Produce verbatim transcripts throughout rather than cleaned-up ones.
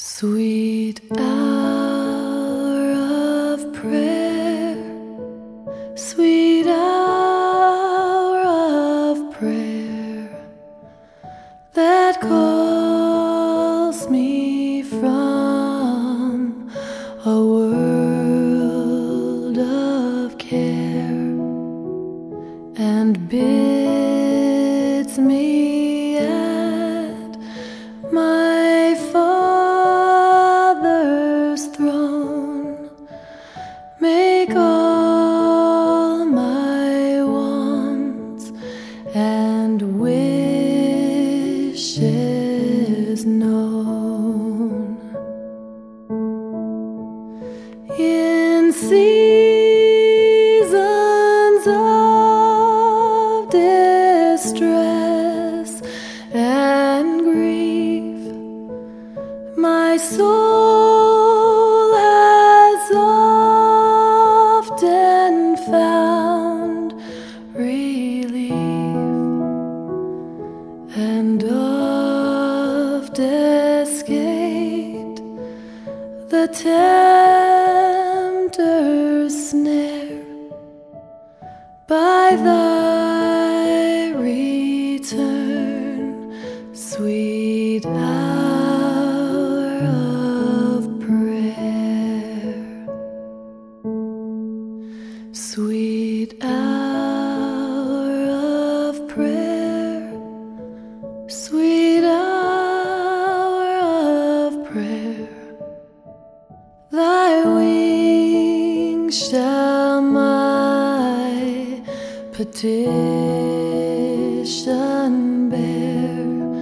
Sweet hour of prayer, sweet hour of prayer that calls me from a world of care and bids me at my Father's throne make all my wants and wishes known. In seasons of distress and grief, my soul has often found relief and oft escaped the tempter's snare by thy return, sweet hour of prayer. Sweet hour of prayer, sweet hour of prayer, thy wings shall my petition bear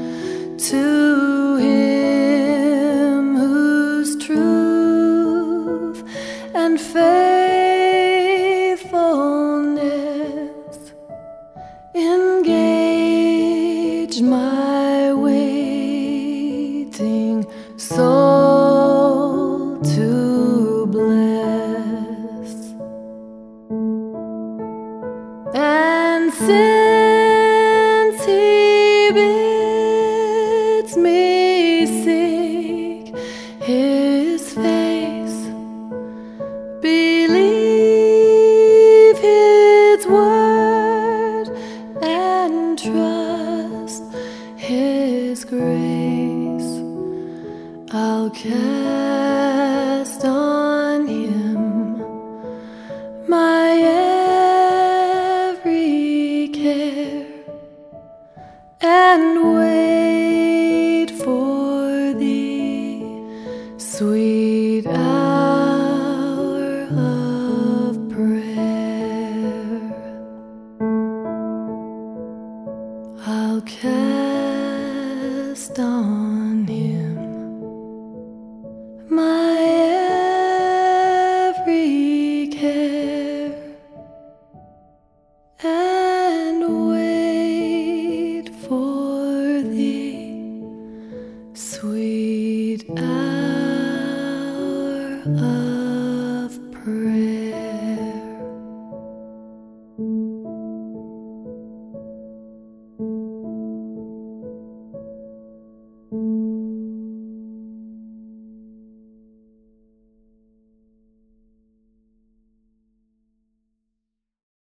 to Him whose truth and faithfulness engage my waiting soul to bless. And since He bids me seek His face, believe His word and trust His grace, I'll cast on Him my every care and wait for Thee, sweet hour of prayer. I'll cast on